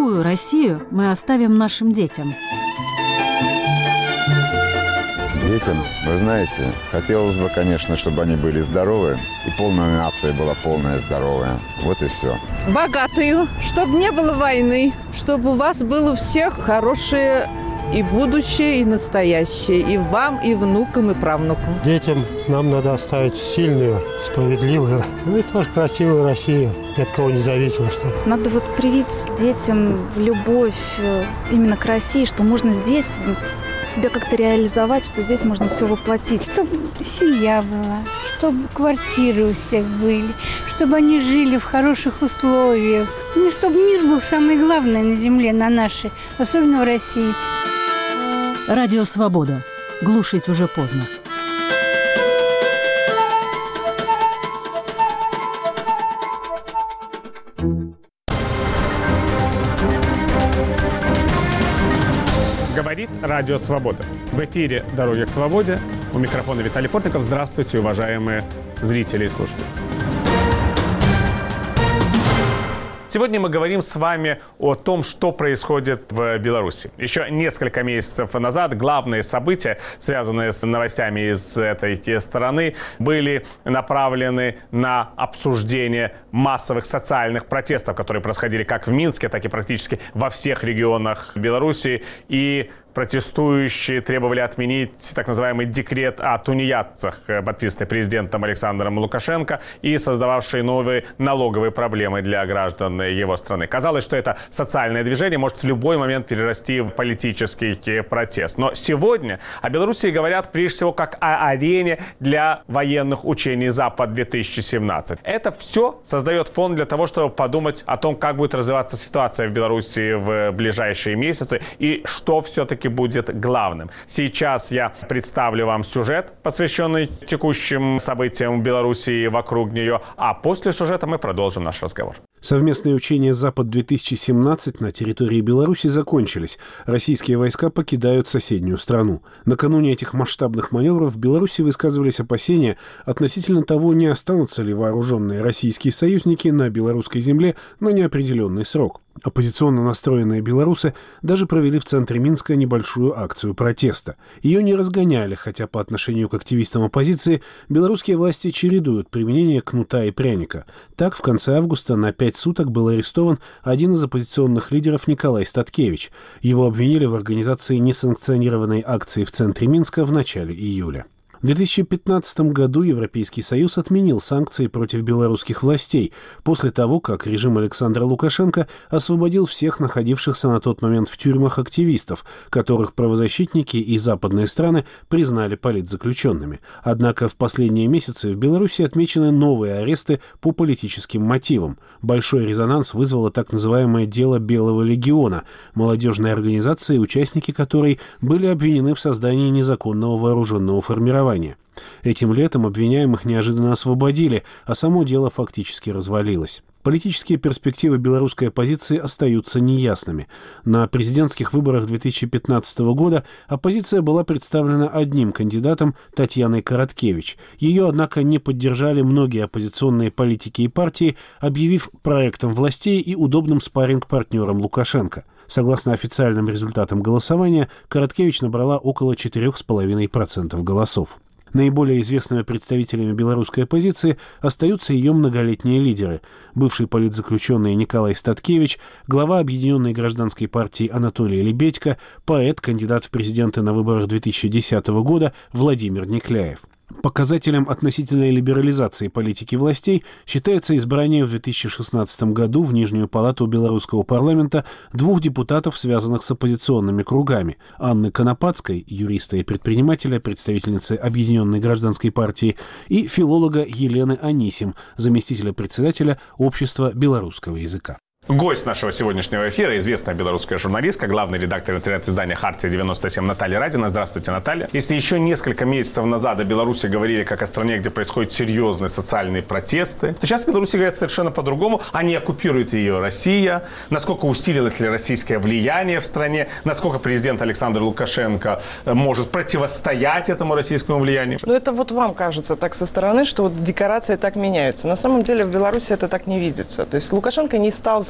какую Россию мы оставим нашим детям? Детям, вы знаете, хотелось бы, конечно, чтобы они были здоровы, и полная нация была полная здоровая. Вот и все. Богатую, чтобы не было войны, чтобы у вас было у всех хорошее и будущее, и настоящее, и вам, и внукам, и правнукам. Детям нам надо оставить сильную, справедливую, ну и тоже красивую Россию, ни от кого не зависимо. Чтобы. Надо вот привить детям любовь именно к России, что можно здесь себя как-то реализовать, что здесь можно все воплотить. Чтобы семья была, чтобы квартиры у всех были, чтобы они жили в хороших условиях. Ну, чтобы мир был самое главное на земле, на нашей, особенно в России. Радио «Свобода». Глушить уже поздно. Говорит Радио Свобода. В эфире «Дороги к свободе». У микрофона Виталий Портников. Здравствуйте, уважаемые зрители и слушатели. Сегодня мы говорим с вами о том, что происходит в Беларуси. Еще несколько месяцев назад главные события, связанные с новостями из этой страны, были направлены на обсуждение массовых социальных протестов, которые происходили как в Минске, так и практически во всех регионах Беларуси. И протестующие требовали отменить так называемый декрет о тунеядцах, подписанный президентом Александром Лукашенко и создававший новые налоговые проблемы для граждан его страны. Казалось, что это социальное движение может в любой момент перерасти в политический протест. Но сегодня о Беларуси говорят прежде всего как о арене для военных учений «Запад-2017». Это все создает фон для того, чтобы подумать о том, как будет развиваться ситуация в Беларуси в ближайшие месяцы и что все-таки будет главным. Сейчас я представлю вам сюжет, посвященный текущим событиям в Беларуси и вокруг нее, а после сюжета мы продолжим наш разговор. Совместные учения «Запад-2017» на территории Беларуси закончились. Российские войска покидают соседнюю страну. Накануне этих масштабных маневров в Беларуси высказывались опасения относительно того, не останутся ли вооруженные российские союзники на белорусской земле на неопределенный срок. Оппозиционно настроенные белорусы даже провели в центре Минска небольшую акцию протеста. Ее не разгоняли, хотя по отношению к активистам оппозиции белорусские власти чередуют применение кнута и пряника. Так, в конце августа на 5 суток был арестован один из оппозиционных лидеров Николай Статкевич. Его обвинили в организации несанкционированной акции в центре Минска в начале июля. В 2015 году Европейский Союз отменил санкции против белорусских властей после того, как режим Александра Лукашенко освободил всех находившихся на тот момент в тюрьмах активистов, которых правозащитники и западные страны признали политзаключенными. Однако в последние месяцы в Беларуси отмечены новые аресты по политическим мотивам. Большой резонанс вызвало так называемое «Дело Белого легиона», молодежной организации, участники которой были обвинены в создании незаконного вооруженного формирования. Этим летом обвиняемых неожиданно освободили, а само дело фактически развалилось. Политические перспективы белорусской оппозиции остаются неясными. На президентских выборах 2015 года оппозиция была представлена одним кандидатом – Татьяной Короткевич. Ее, однако, не поддержали многие оппозиционные политики и партии, объявив проектом властей и удобным спарринг-партнером Лукашенко. Согласно официальным результатам голосования, Короткевич набрала около 4,5% голосов. Наиболее известными представителями белорусской оппозиции остаются ее многолетние лидеры. Бывший политзаключенный Николай Статкевич, глава Объединенной гражданской партии Анатолий Лебедько, поэт, кандидат в президенты на выборах 2010 года Владимир Некляев. Показателем относительной либерализации политики властей считается избрание в 2016 году в Нижнюю палату белорусского парламента 2 депутатов, связанных с оппозиционными кругами – Анны Конопадской, юриста и предпринимателя, представительницы Объединенной гражданской партии, и филолога Елены Анисим, заместителя председателя Общества белорусского языка. Гость нашего сегодняшнего эфира – известная белорусская журналистка, главный редактор интернет-издания «Хартия-97» Наталья Радина. Здравствуйте, Наталья. Если еще несколько месяцев назад о Беларуси говорили как о стране, где происходят серьезные социальные протесты, то сейчас в Беларуси говорят совершенно по-другому. А не оккупирует ее Россия? Насколько усилилось ли российское влияние в стране? Насколько президент Александр Лукашенко может противостоять этому российскому влиянию? Ну, это вот вам кажется так со стороны, что вот декорации так меняются. На самом деле в Беларуси это так не видится. То есть Лукашенко не стал защищать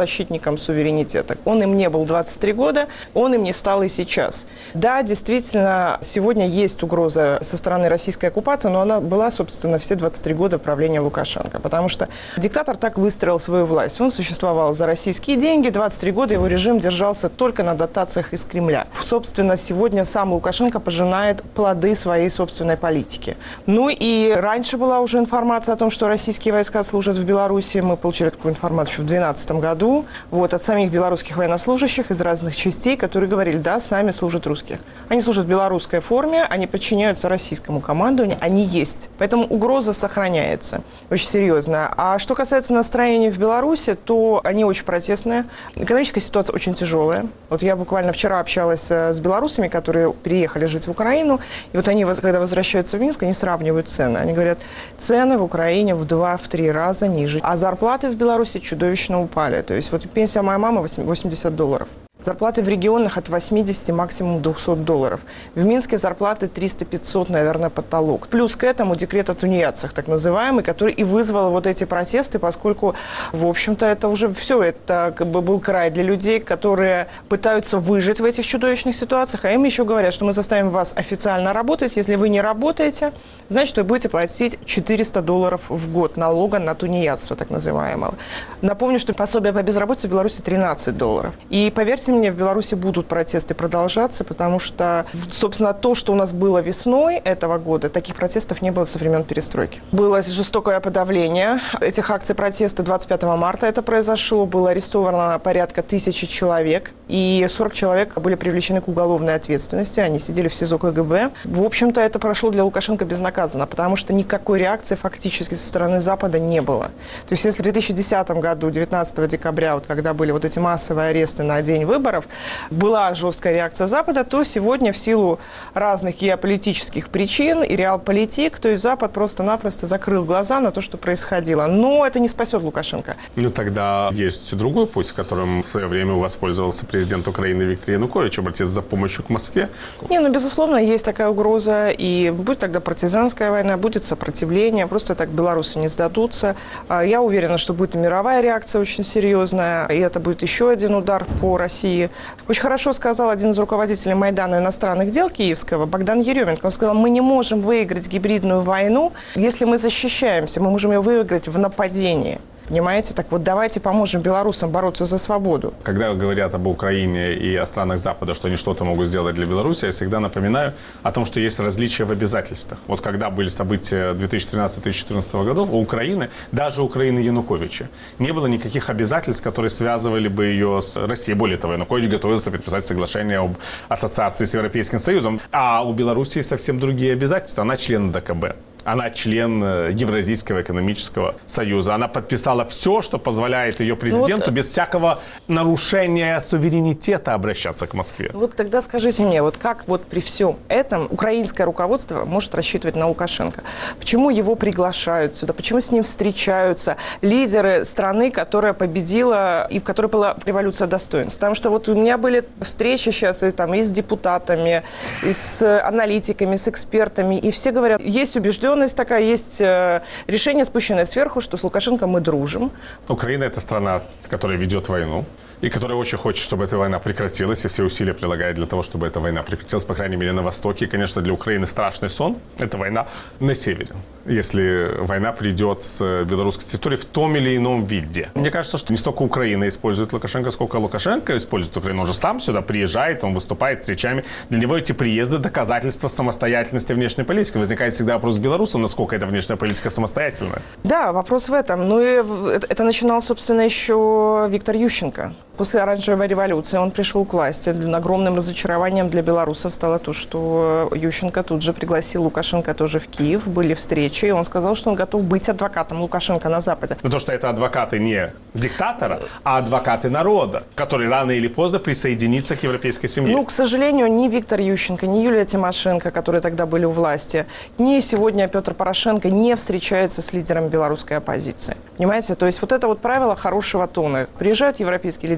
защитником суверенитета. Он им не был 23 года, он им не стал и сейчас. Да, действительно, сегодня есть угроза со стороны российской оккупации, но она была, собственно, все 23 года правления Лукашенко. Потому что диктатор так выстроил свою власть. Он существовал за российские деньги, 23 года его режим держался только на дотациях из Кремля. Собственно, сегодня сам Лукашенко пожинает плоды своей собственной политики. Ну и раньше была уже информация о том, что российские войска служат в Беларуси. Мы получили такую информацию еще в 2012 году. Вот, от самих белорусских военнослужащих из разных частей, которые говорили, да, с нами служат русские. Они служат в белорусской форме, они подчиняются российскому командованию, они есть. Поэтому угроза сохраняется. Очень серьезная. А что касается настроения в Беларуси, то они очень протестные. Экономическая ситуация очень тяжелая. Вот я буквально вчера общалась с белорусами, которые переехали жить в Украину. И вот они, когда возвращаются в Минск, они сравнивают цены. Они говорят, цены в Украине в 2-3 раза ниже. А зарплаты в Беларуси чудовищно упали. То есть вот пенсия моей мамы $80. Зарплаты в регионах от 80, максимум $200. В Минске зарплаты 300-500, наверное, потолок. Плюс к этому декрет о тунеядцах, так называемый, который и вызвал вот эти протесты, поскольку, в общем-то, это уже все, это как бы был край для людей, которые пытаются выжить в этих чудовищных ситуациях, а им еще говорят, что мы заставим вас официально работать, если вы не работаете, значит, вы будете платить $400 в год налога на тунеядство, так называемого. Напомню, что пособие по безработице в Беларуси $13. И, поверьте мне, в Беларуси будут протесты продолжаться, потому что, собственно, то, что у нас было весной этого года, таких протестов не было со времен перестройки. Было жестокое подавление этих акций протеста. 25 марта это произошло. Было арестовано порядка 1000 человек, и 40 человек были привлечены к уголовной ответственности. Они сидели в СИЗО КГБ. В общем-то, это прошло для Лукашенко безнаказанно, потому что никакой реакции фактически со стороны Запада не было. То есть, если в 2010 году, 19 декабря, вот, когда были вот эти массовые аресты на день выборов, была жесткая реакция Запада, то сегодня в силу разных геополитических причин и реалполитик, то есть Запад просто-напросто закрыл глаза на то, что происходило. Но это не спасет Лукашенко. Ну, тогда есть другой путь, которым в свое время воспользовался президент Украины Виктор Янукович, обратиться за помощью к Москве. Не, ну, безусловно, есть такая угроза, и будет тогда партизанская война, будет сопротивление, просто так белорусы не сдадутся. Я уверена, что будет и мировая реакция очень серьезная, и это будет еще один удар по России. Очень хорошо сказал один из руководителей Майдана иностранных дел киевского, Богдан Еременко. Он сказал, мы не можем выиграть гибридную войну, если мы защищаемся, мы можем ее выиграть в нападении. Понимаете? Так вот, давайте поможем белорусам бороться за свободу. Когда говорят об Украине и о странах Запада, что они что-то могут сделать для Беларуси, я всегда напоминаю о том, что есть различия в обязательствах. Вот когда были события 2013-2014 годов, у Украины, даже у Украины Януковича, не было никаких обязательств, которые связывали бы ее с Россией. Более того, Янукович готовился подписать соглашение об ассоциации с Европейским Союзом. А у Беларуси совсем другие обязательства. Она член ДКБ. Она член Евразийского экономического союза. Она подписала все, что позволяет ее президенту без всякого нарушения суверенитета обращаться к Москве. Вот тогда скажите мне, вот как вот при всем этом украинское руководство может рассчитывать на Лукашенко? Почему его приглашают сюда? Почему с ним встречаются лидеры страны, которая победила и в которой была революция достоинств? Потому что вот у меня были встречи сейчас и с депутатами, и с аналитиками, с экспертами, и все говорят, есть убежденность такая, есть решение, спущенное сверху, что с Лукашенко мы дружим. Украина – это страна, которая ведет войну, и которая очень хочет, чтобы эта война прекратилась, и все усилия прилагает для того, чтобы эта война прекратилась, по крайней мере, на Востоке. И, конечно, для Украины страшный сон – это война на севере. Если война придет с белорусской территории в том или ином виде. Мне кажется, что не столько Украина использует Лукашенко, сколько Лукашенко использует Украину. Он же сам сюда приезжает, он выступает с речами. Для него эти приезды – доказательства самостоятельности внешней политики. Возникает всегда вопрос с белорусом, насколько эта внешняя политика самостоятельная. Да, вопрос в этом. Ну и это начинал, собственно, еще Виктор Ющенко. После оранжевой революции он пришел к власти. Огромным разочарованием для белорусов стало то, что Ющенко тут же пригласил Лукашенко тоже в Киев. Были встречи, и он сказал, что он готов быть адвокатом Лукашенко на Западе. Но то, что это адвокаты не диктатора, а адвокаты народа, который рано или поздно присоединится к европейской семье. Ну, к сожалению, ни Виктор Ющенко, ни Юлия Тимошенко, которые тогда были у власти, ни сегодня Петр Порошенко не встречаются с лидером белорусской оппозиции. Понимаете? То есть вот это вот правило хорошего тона. Приезжают европейские лидеры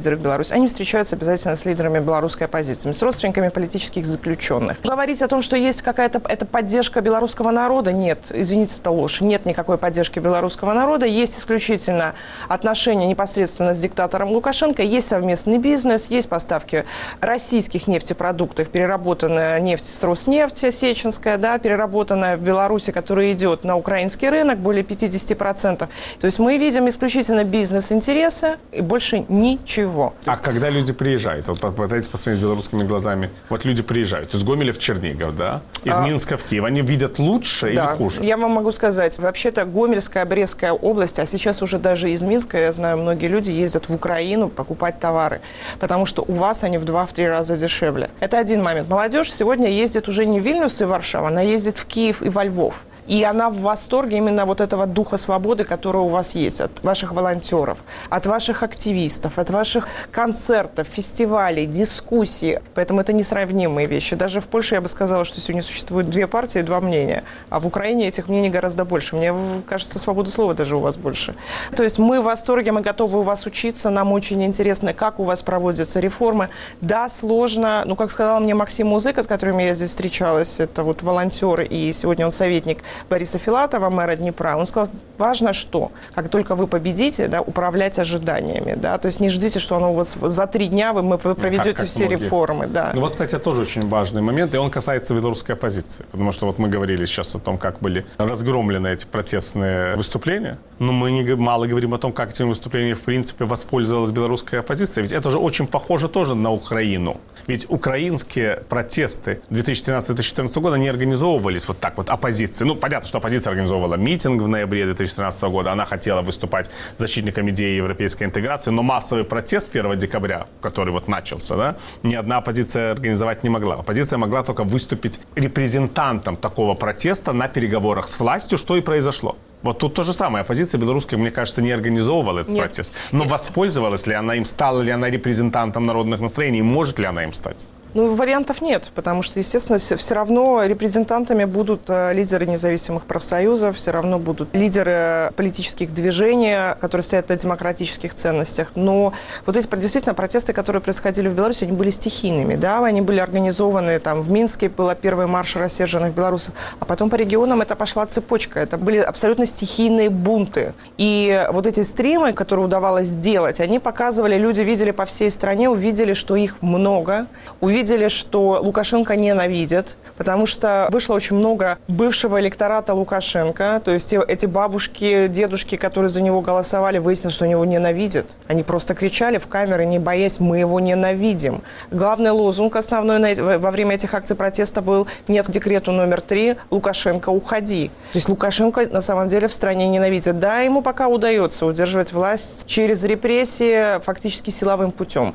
лидеров Беларуси, они встречаются обязательно с лидерами белорусской оппозиции, с родственниками политических заключенных. Говорить о том, что есть какая-то поддержка белорусского народа, нет, извините, это ложь. Нет никакой поддержки белорусского народа, есть исключительно отношения непосредственно с диктатором Лукашенко, есть совместный бизнес, есть поставки российских нефтепродуктов, переработанная нефть с Роснефти, сеченская, да, переработанная в Беларуси, которая идет на украинский рынок, более 50%. То есть мы видим исключительно бизнес-интересы и больше ничего. А когда люди приезжают, вот попытайтесь посмотреть белорусскими глазами, вот люди приезжают из Гомеля в Чернигов, да, из Минска в Киев, они видят лучше или хуже? Я вам могу сказать, вообще-то Гомельская, Брестская область, а сейчас уже даже из Минска, я знаю, многие люди ездят в Украину покупать товары, потому что у вас они в 2-3 раза дешевле. Это один момент. Молодежь сегодня ездит уже не в Вильнюс и Варшаву, она ездит в Киев и во Львов. И она в восторге именно вот этого духа свободы, который у вас есть, от ваших волонтеров, от ваших активистов, от ваших концертов, фестивалей, дискуссий. Поэтому это несравнимые вещи. Даже в Польше я бы сказала, что сегодня существует 2 партии, 2 мнения. А в Украине этих мнений гораздо больше. Мне кажется, свободы слова даже у вас больше. То есть мы в восторге, мы готовы у вас учиться. Нам очень интересно, как у вас проводятся реформы. Да, сложно. Ну, как сказал мне Максим Музыка, с которым я здесь встречалась, это вот волонтер, и сегодня он советник Бориса Филатова, мэра Днепра, он сказал, важно что, как только вы победите, да, управлять ожиданиями, да, то есть не ждите, что оно у вас за 3 дня вы проведете как все многие реформы, да. Ну вот, кстати, тоже очень важный момент, и он касается белорусской оппозиции, потому что вот мы говорили сейчас о том, как были разгромлены эти протестные выступления, но мы мало говорим о том, как этими выступлениями, в принципе, воспользовалась белорусская оппозиция, ведь это же очень похоже тоже на Украину, ведь украинские протесты 2013-2014 года не организовывались вот так вот оппозицией, ну, понятно, что оппозиция организовывала митинг в ноябре 2013 года. Она хотела выступать защитником идеи европейской интеграции, но массовый протест 1 декабря, который вот начался, да, ни одна оппозиция организовать не могла. Оппозиция могла только выступить репрезентантом такого протеста на переговорах с властью, что и произошло. Вот тут то же самое. Оппозиция белорусская, мне кажется, не организовывала этот протест. Но воспользовалась ли она им, стала ли она репрезентантом народных настроений, может ли она им стать? Ну, вариантов нет, потому что, естественно, все равно репрезентантами будут лидеры независимых профсоюзов, все равно будут лидеры политических движений, которые стоят на демократических ценностях. Но вот эти действительно протесты, которые происходили в Беларуси, они были стихийными, да, они были организованы, там, в Минске был первый марш рассерженных белорусов, а потом по регионам это пошла цепочка, это были абсолютно стихийные бунты. И вот эти стримы, которые удавалось сделать, они показывали, люди видели по всей стране, увидели, что их много, увидели, что Лукашенко ненавидят, потому что вышло очень много бывшего электората Лукашенко, то есть эти бабушки, дедушки, которые за него голосовали, выяснилось, что него ненавидят. Они просто кричали в камеры, не боясь, мы его ненавидим. Главный лозунг основной во время этих акций протеста был «Нет декрету номер 3, Лукашенко, уходи». То есть Лукашенко на самом деле в стране ненавидят. Да, ему пока удается удерживать власть через репрессии, фактически силовым путем.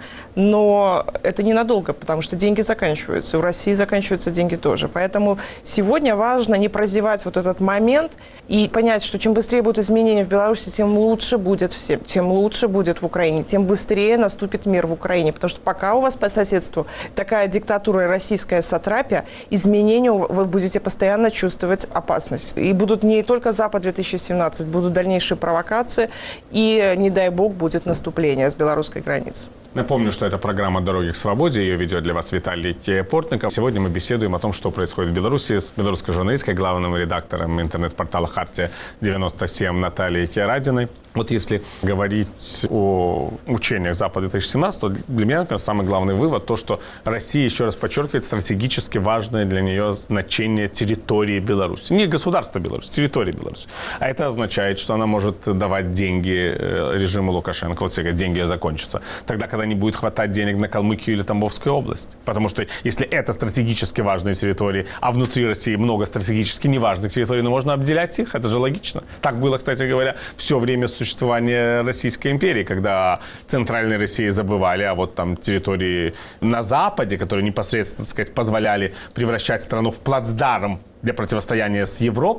Но это ненадолго, потому что деньги заканчиваются. У России заканчиваются деньги тоже. Поэтому сегодня важно не прозевать вот этот момент и понять, что чем быстрее будут изменения в Беларуси, тем лучше будет всем. Тем лучше будет в Украине, тем быстрее наступит мир в Украине. Потому что пока у вас по соседству такая диктатура и российская сатрапия, изменению вы будете постоянно чувствовать опасность. И будут не только Запад-2017, будут дальнейшие провокации, и, не дай бог, будет наступление с белорусской границы. Напомню, что это программа «Дороги к свободе». Ее ведет для вас Виталий Портников. Сегодня мы беседуем о том, что происходит в Беларуси с белорусской журналисткой, главным редактором интернет-портала «Хартия-97» Натальей Радиной. Вот если говорить о учениях Запада-2017, то для меня, например, самый главный вывод то, что Россия, еще раз подчеркивает, стратегически важное для нее значение территории Беларуси. Не государства Беларуси, территории Беларуси. А это означает, что она может давать деньги режиму Лукашенко. Вот все говорят, деньги закончатся. Тогда, когда не будет хватать денег на Калмыкию или Тамбовскую область. Потому что если это стратегически важные территории, а внутри России много стратегически неважных территорий, но можно обделять их, это же логично. Так было, кстати говоря, все время существования Российской империи, когда центральной России забывали, а вот там территории на Западе, которые непосредственно, так сказать, позволяли превращать страну в плацдарм для противостояния с Европой,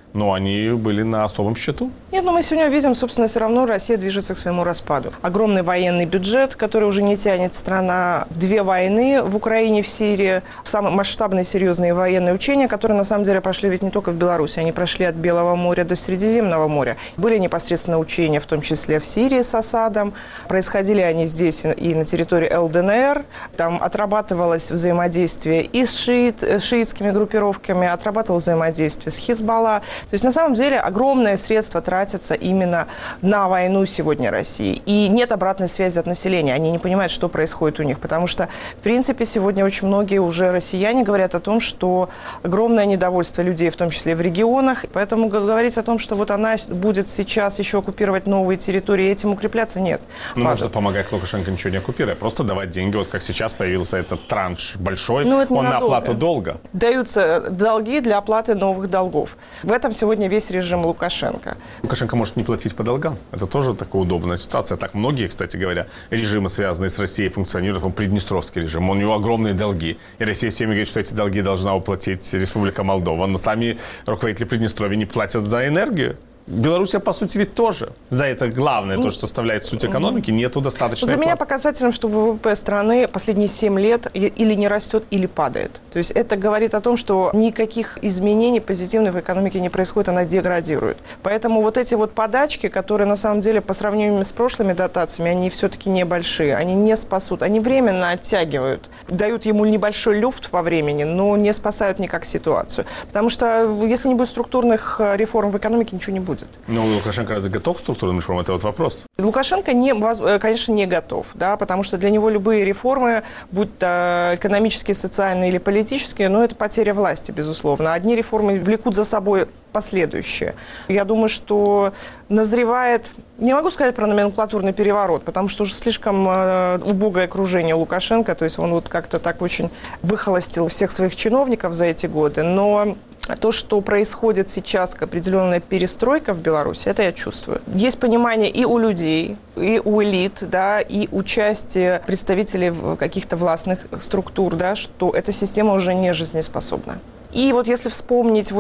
но они были на особом счету. Нет, но мы сегодня видим, собственно, все равно Россия движется к своему распаду. Огромный военный бюджет, который уже не тянет страна. 2 войны в Украине, в Сирии. Самые масштабные, серьезные военные учения, которые, на самом деле, прошли ведь не только в Беларуси. Они прошли от Белого моря до Средиземного моря. Были непосредственно учения, в том числе в Сирии с Асадом. Происходили они здесь и на территории ЛДНР. Там отрабатывалось взаимодействие и с шиитскими группировками, отрабатывалось взаимодействие с Хизбалла. То есть, на самом деле, огромное средство тратится именно на войну сегодня России. И нет обратной связи от населения. Они не понимают, что происходит у них. Потому что, в принципе, сегодня очень многие уже россияне говорят о том, что огромное недовольство людей, в том числе в регионах. Поэтому говорить о том, что вот она будет сейчас еще оккупировать новые территории, и этим укрепляться, нет. Ну, можно помогать Лукашенко, ничего не оккупируя. Просто давать деньги. Вот как сейчас появился этот транш большой, он на оплату долга. Даются долги для оплаты новых долгов. В этом сегодня весь режим Лукашенко. Лукашенко может не платить по долгам. Это тоже такая удобная ситуация. Так многие, кстати говоря, режимы, связанные с Россией, функционируют. Он Приднестровский режим, у него огромные долги. И Россия всеми говорит, что эти долги должна уплатить Республика Молдова. Но сами руководители Приднестровья не платят за энергию. Белоруссия, по сути, ведь тоже за это главное, то, что составляет суть экономики, нету достаточной Для меня оплаты. показательным, что ВВП страны последние 7 лет или не растет, или падает. То есть это говорит о том, что никаких изменений позитивных в экономике не происходит, она деградирует. Поэтому вот эти вот подачки, которые на самом деле по сравнению с прошлыми дотациями, они все-таки небольшие, они не спасут, они временно оттягивают, дают ему небольшой люфт во времени, но не спасают никак ситуацию. Потому что если не будет структурных реформ в экономике, ничего не будет. Но Лукашенко разве готов к структурным реформам? Это вот вопрос. Лукашенко, конечно, не готов, да, потому что для него любые реформы, будь то экономические, социальные или политические, это потеря власти, безусловно. Одни реформы влекут за собой последующие. Я думаю, что назревает, не могу сказать про номенклатурный переворот, потому что уже слишком убогое окружение Лукашенко, то есть он вот как-то так очень выхолостил всех своих чиновников за эти годы, но то, что происходит сейчас, определенная перестройка в Беларуси, это я чувствую. Есть понимание и у людей, и у элит, да, и участие представителей каких-то властных структур, да, что эта система уже не жизнеспособна. И вот если вспомнить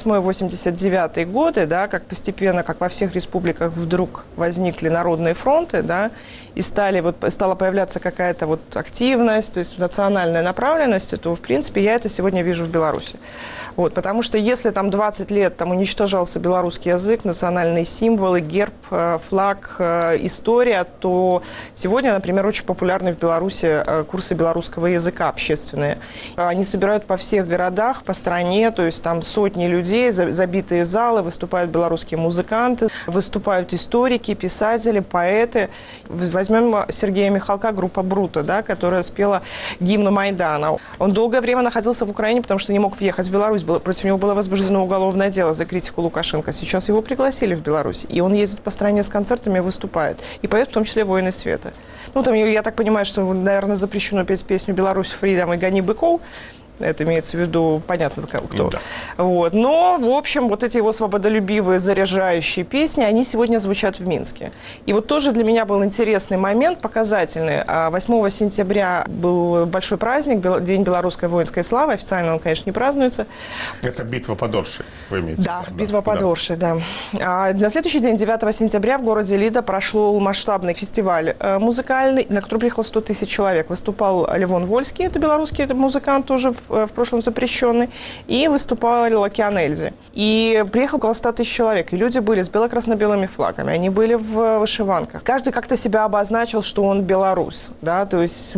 88-89 годы, да, как постепенно, как во всех республиках вдруг возникли народные фронты, да, и стала появляться какая-то вот активность, то есть национальная направленность, то, в принципе, я это сегодня вижу в Беларуси. Вот, потому что если там 20 лет там уничтожался белорусский язык, национальные символы, герб, флаг, история, то сегодня, например, очень популярны в Беларуси курсы белорусского языка общественные. Они собирают по всех городах, по стране, то есть там сотни людей, забитые залы, выступают белорусские музыканты, выступают историки, писатели, поэты. Возьмем Сергея Михалка, группа «Брута», да, которая спела гимн Майдана. Он долгое время находился в Украине, потому что не мог въехать в Беларусь. Против него было возбуждено уголовное дело за критику Лукашенко. Сейчас его пригласили в Беларусь, и он ездит по стране с концертами и выступает. И поет в том числе «Воины света». Там, я так понимаю, что, наверное, запрещено петь песню «Беларусь, Фридом» и «Гони быков». Это имеется в виду, понятно, кто. Да. Вот. Но, в общем, вот эти его свободолюбивые, заряжающие песни, они сегодня звучат в Минске. И вот тоже для меня был интересный момент, показательный. 8 сентября был большой праздник, День белорусской воинской славы. Официально он, конечно, не празднуется. Это битва под Оршей, вы имеете в виду? Да, битва под Оршей, да. А на следующий день, 9 сентября, в городе Лида прошел масштабный фестиваль музыкальный, на который приехало 100 тысяч человек. Выступал Левон Вольский, это белорусский музыкант, тоже в прошлом запрещенный, и выступал Океан Эльзи. И приехало около 100 тысяч человек, и люди были с бело-красно-белыми флагами, они были в вышиванках. Каждый как-то себя обозначил, что он белорус, да, то есть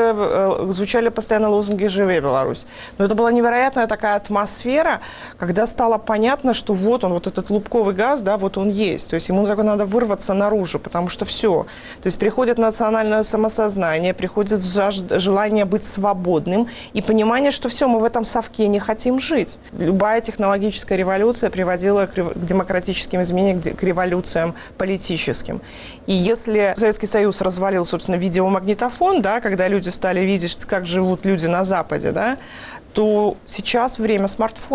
звучали постоянно лозунги «Живи, Беларусь». Но это была невероятная такая атмосфера, когда стало понятно, что вот он, вот этот лубковый газ, да, вот он есть, то есть ему надо вырваться наружу, потому что все. То есть приходит национальное самосознание, приходит желание быть свободным и понимание, что все, мы в этом совке не хотим жить. Любая технологическая революция приводила к демократическим изменениям, к революциям политическим. И если Советский Союз развалил, собственно, видеомагнитофон, да, когда люди стали видеть, как живут люди на Западе, да, то сейчас время смартфонов.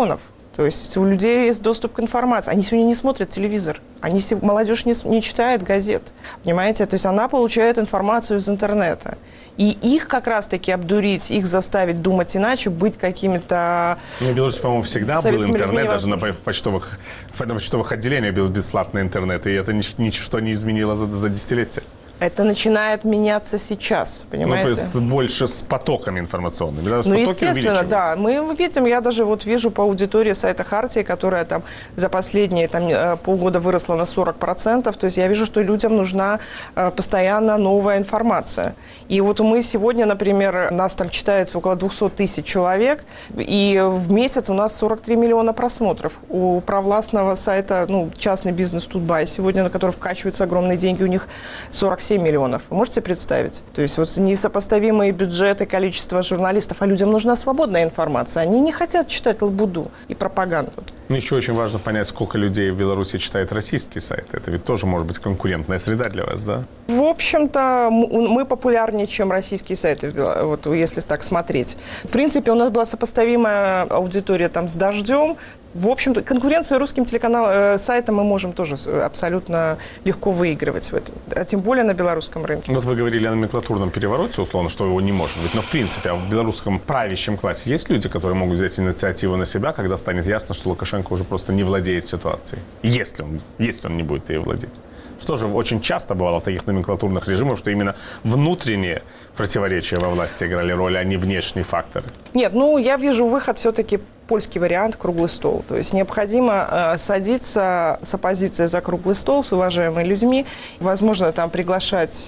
То есть у людей есть доступ к информации. Они сегодня не смотрят телевизор. Молодежь не читает газет. Понимаете? То есть она получает информацию из интернета. И их как раз-таки обдурить, их заставить думать иначе, быть какими-то... В Беларуси, по-моему, всегда был интернет, даже на почтовых отделениях был бесплатный интернет, и это ничто не изменило за десятилетия. Это начинает меняться сейчас, понимаете? Ну, то есть больше с потоками информационными. Да? Ну, естественно, да. Мы видим, я даже вот вижу по аудитории сайта Хартии, которая там за последние полгода выросла на 40%. То есть я вижу, что людям нужна постоянно новая информация. И вот мы сегодня, например, нас там читает около 200 тысяч человек, и в месяц у нас 43 миллиона просмотров. У провластного сайта, частный бизнес Тутбай сегодня, на который вкачиваются огромные деньги, у них 47 миллионов. Вы можете представить? То есть вот несопоставимые бюджеты, количество журналистов, а людям нужна свободная информация. Они не хотят читать лабуду и пропаганду. Ну, еще очень важно понять, сколько людей в Беларуси читает российские сайты. Это ведь тоже может быть конкурентная среда для вас, да? В общем-то, мы популярнее, чем российские сайты, вот если так смотреть. В принципе, у нас была сопоставимая аудитория там с «Дождем». В общем-то, конкуренцию русским сайтам мы можем тоже абсолютно легко выигрывать в этом, а тем более на белорусском рынке. Вот вы говорили о номенклатурном перевороте, условно, что его не может быть. Но, в принципе, в белорусском правящем классе есть люди, которые могут взять инициативу на себя, когда станет ясно, что Лукашенко уже просто не владеет ситуацией, если он не будет ею владеть. Что же очень часто бывало в таких номенклатурных режимах, что именно внутренние противоречия во власти играли роль, а не внешние факторы? Нет, я вижу выход все-таки польский вариант, круглый стол. То есть необходимо садиться с оппозицией за круглый стол с уважаемыми людьми, возможно, там приглашать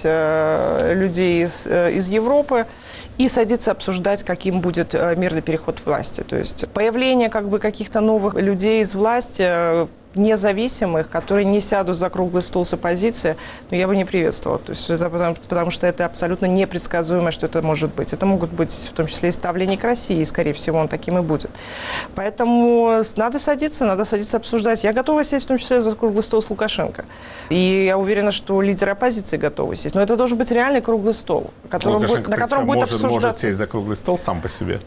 людей из Европы и садиться обсуждать, каким будет мирный переход власти. То есть появление каких-то новых людей из власти, независимых, которые не сядут за круглый стол с оппозицией, я бы не приветствовала. То есть это потому что это абсолютно непредсказуемо, что это может быть. Это могут быть в том числе и ставленник России, и, скорее всего, он таким и будет. Поэтому надо садиться обсуждать. Я готова сесть в том числе за круглый стол с Лукашенко. И я уверена, что лидеры оппозиции готовы сесть. Но это должен быть реальный круглый стол, на котором будет обсуждаться. Может сесть за круглый стол сам по себе?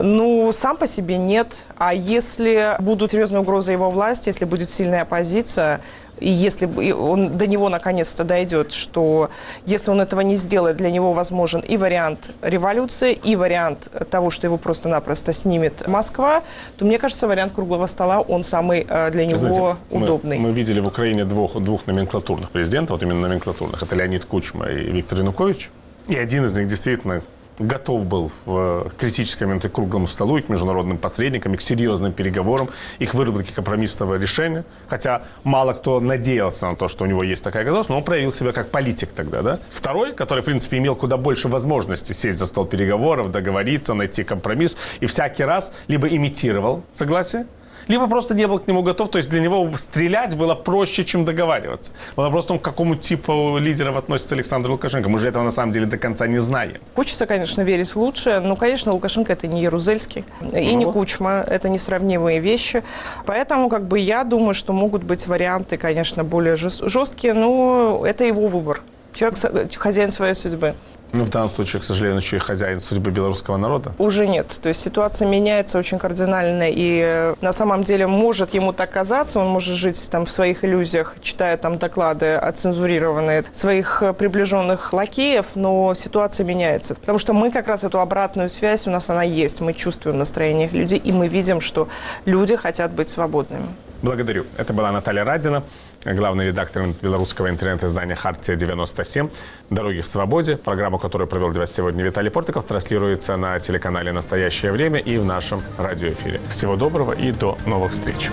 Сам по себе нет. А если будут серьезные угрозы его власти, если будет сильная оппозиция, и если до него наконец-то дойдет, что если он этого не сделает, для него возможен и вариант революции, и вариант того, что его просто-напросто снимет Москва, то, мне кажется, вариант круглого стола, он самый для него удобный. Мы видели в Украине двух номенклатурных президентов, вот именно номенклатурных. Это Леонид Кучма и Виктор Янукович. И один из них действительно готов был в критические моменты к круглому столу, и к международным посредникам, и к серьезным переговорам, и к выработке компромиссного решения. Хотя мало кто надеялся на то, что у него есть такая готовность, но он проявил себя как политик тогда, да? Второй, который, в принципе, имел куда больше возможностей сесть за стол переговоров, договориться, найти компромисс, и всякий раз либо имитировал согласие, либо просто не был к нему готов. То есть для него стрелять было проще, чем договариваться. Вопрос в том, к какому типу лидеров относится Александр Лукашенко. Мы же этого на самом деле до конца не знаем. Хочется, конечно, верить в лучшее. Но, конечно, Лукашенко – это не Ярузельский и не Кучма. Это несравнимые вещи. Поэтому я думаю, что могут быть варианты, конечно, более жесткие. Но это его выбор. Человек – хозяин своей судьбы. В данном случае, к сожалению, еще и хозяин судьбы белорусского народа? Уже нет. То есть ситуация меняется очень кардинально. И на самом деле может ему так казаться, он может жить там в своих иллюзиях, читая там доклады оцензурированные своих приближенных лакеев, но ситуация меняется. Потому что мы как раз эту обратную связь, у нас она есть. Мы чувствуем настроение людей, и мы видим, что люди хотят быть свободными. Благодарю. Это была Наталья Радина, главный редактор белорусского интернет-издания «Хартия-97». «Дороги к свободе». Программу, которую провел для вас сегодня Виталий Портников, транслируется на телеканале «Настоящее время» и в нашем радиоэфире. Всего доброго и до новых встреч.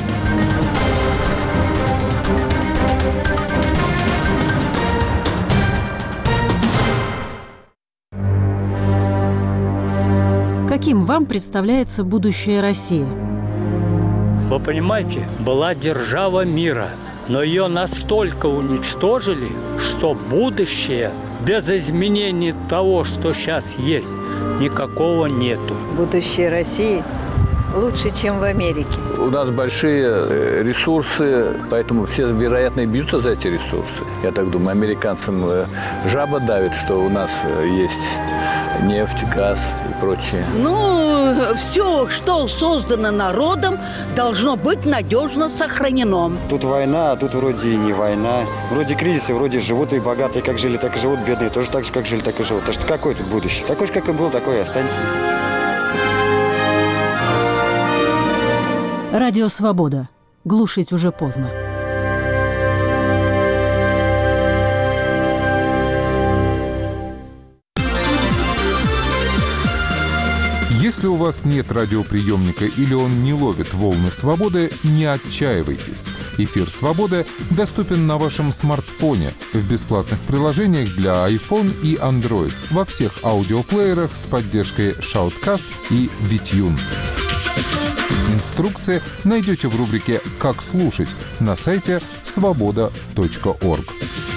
Каким вам представляется будущее России? Вы понимаете, была держава мира, но ее настолько уничтожили, что будущее без изменений того, что сейчас есть, никакого нету. Будущее России лучше, чем в Америке. У нас большие ресурсы, поэтому все, вероятно, бьются за эти ресурсы. Я так думаю, американцам жаба давит, что у нас есть нефть, газ и прочее. все, что создано народом, должно быть надежно сохранено. Тут война, а тут вроде и не война. Вроде кризисы, вроде живут и богатые, как жили, так и живут, бедные тоже так же, как жили, так и живут. Так что какое тут будущее? Такой же, как и был, такой и останется. Радио «Свобода». Глушить уже поздно. Если у вас нет радиоприемника или он не ловит волны свободы, не отчаивайтесь. Эфир «Свободы» доступен на вашем смартфоне в бесплатных приложениях для iPhone и Android во всех аудиоплеерах с поддержкой Shoutcast и VTune. Инструкции найдете в рубрике «Как слушать» на сайте svoboda.org.